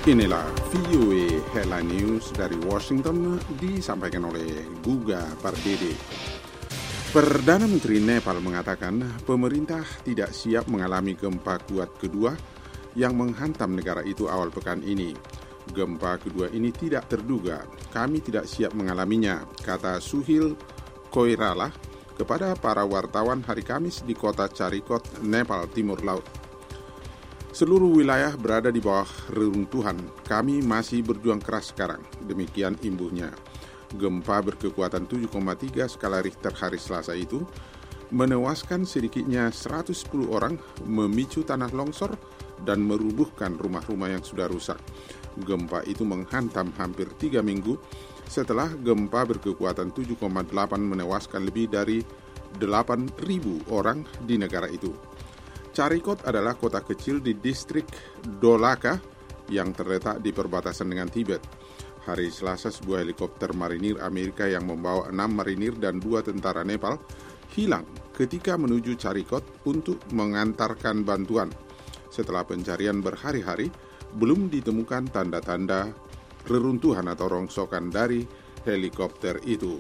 Inilah VOA Headline News dari Washington disampaikan oleh Guga Pardede. Perdana Menteri Nepal mengatakan pemerintah tidak siap mengalami gempa kuat kedua yang menghantam negara itu awal pekan ini. Gempa kedua ini tidak terduga, kami tidak siap mengalaminya, kata Suhil Koirala kepada para wartawan hari Kamis di kota Charikot, Nepal, Timur Laut. Seluruh wilayah berada di bawah reruntuhan. Kami masih berjuang keras sekarang. Demikian imbuhnya. Gempa berkekuatan 7,3 skala Richter hari Selasa itu menewaskan sedikitnya 110 orang, memicu tanah longsor, dan merubuhkan rumah-rumah yang sudah rusak. Gempa itu menghantam hampir 3 minggu setelah gempa berkekuatan 7,8 menewaskan lebih dari 8.000 orang di negara itu. Charikot adalah kota kecil di distrik Dolaka yang terletak di perbatasan dengan Tibet. Hari Selasa, sebuah helikopter marinir Amerika yang membawa 6 marinir dan 2 tentara Nepal hilang ketika menuju Charikot untuk mengantarkan bantuan. Setelah pencarian berhari-hari, belum ditemukan tanda-tanda reruntuhan atau rongsokan dari helikopter itu.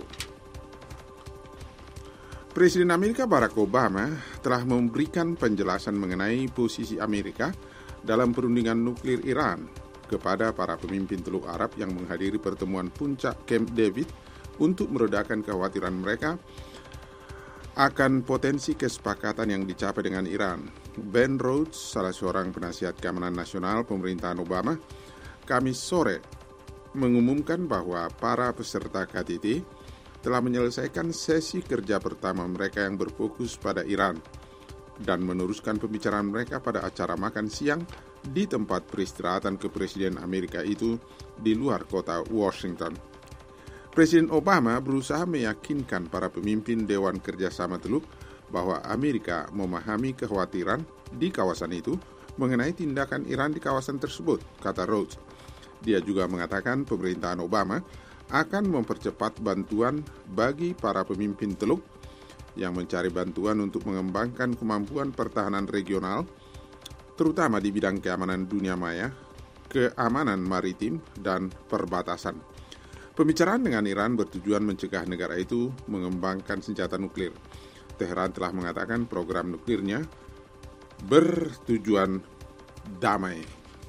Presiden Amerika Barack Obama telah memberikan penjelasan mengenai posisi Amerika dalam perundingan nuklir Iran kepada para pemimpin Teluk Arab yang menghadiri pertemuan puncak Camp David untuk meredakan kekhawatiran mereka akan potensi kesepakatan yang dicapai dengan Iran. Ben Rhodes, salah seorang penasihat keamanan nasional pemerintahan Obama, Kamis sore mengumumkan bahwa para peserta KTT telah menyelesaikan sesi kerja pertama mereka yang berfokus pada Iran dan meneruskan pembicaraan mereka pada acara makan siang di tempat peristirahatan kepresiden Amerika itu di luar kota Washington. Presiden Obama berusaha meyakinkan para pemimpin Dewan Kerjasama Teluk bahwa Amerika memahami kekhawatiran di kawasan itu mengenai tindakan Iran di kawasan tersebut, kata Rhodes. Dia juga mengatakan pemerintahan Obama akan mempercepat bantuan bagi para pemimpin Teluk yang mencari bantuan untuk mengembangkan kemampuan pertahanan regional, terutama di bidang keamanan dunia maya, keamanan maritim, dan perbatasan. Pembicaraan dengan Iran bertujuan mencegah negara itu mengembangkan senjata nuklir. Teheran telah mengatakan program nuklirnya bertujuan damai.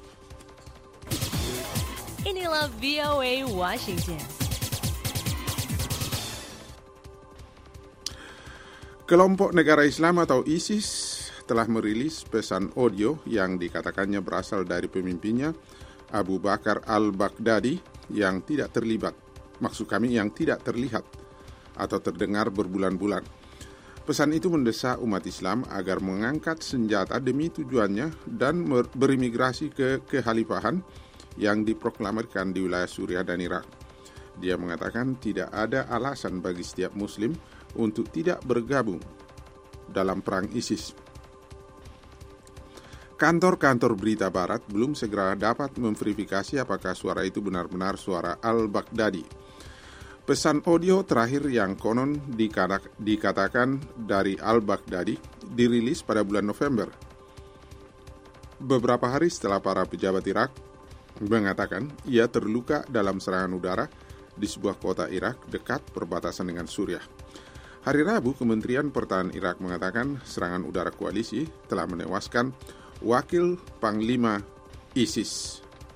Inilah VOA Washington. Kelompok Negara Islam atau ISIS telah merilis pesan audio yang dikatakannya berasal dari pemimpinnya Abu Bakar al-Baghdadi yang tidak terlibat. Maksud kami yang tidak terlihat atau terdengar berbulan-bulan. Pesan itu mendesak umat Islam agar mengangkat senjata demi tujuannya dan berimigrasi ke kekhalifahan yang diproklamirkan di wilayah Suriah dan Irak. Dia mengatakan tidak ada alasan bagi setiap Muslim untuk tidak bergabung dalam perang ISIS. Kantor-kantor berita Barat belum segera dapat memverifikasi apakah suara itu benar-benar suara al-Baghdadi. Pesan audio terakhir yang konon dikatakan dari al-Baghdadi dirilis pada bulan November. Beberapa hari setelah para pejabat Irak mengatakan ia terluka dalam serangan udara di sebuah kota Irak dekat perbatasan dengan Suriah. Hari Rabu, Kementerian Pertahanan Irak mengatakan serangan udara koalisi telah menewaskan wakil Panglima ISIS.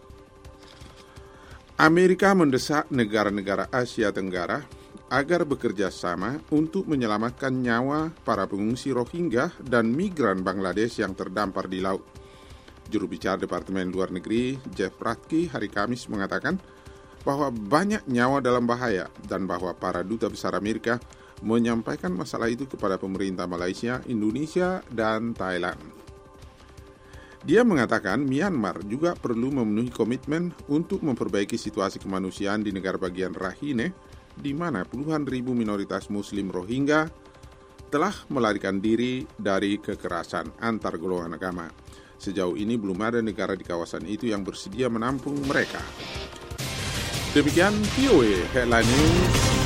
Amerika mendesak negara-negara Asia Tenggara agar bekerja sama untuk menyelamatkan nyawa para pengungsi Rohingya dan migran Bangladesh yang terdampar di laut. Juru bicara Departemen Luar Negeri Jeff Pratke hari Kamis mengatakan bahwa banyak nyawa dalam bahaya dan bahwa para duta besar Amerika menyampaikan masalah itu kepada pemerintah Malaysia, Indonesia, dan Thailand. Dia mengatakan Myanmar juga perlu memenuhi komitmen untuk memperbaiki situasi kemanusiaan di negara bagian Rakhine, di mana puluhan ribu minoritas Muslim Rohingya telah melarikan diri dari kekerasan antar golongan agama. Sejauh ini belum ada negara di kawasan itu yang bersedia menampung mereka. Demikian VOA Headline News.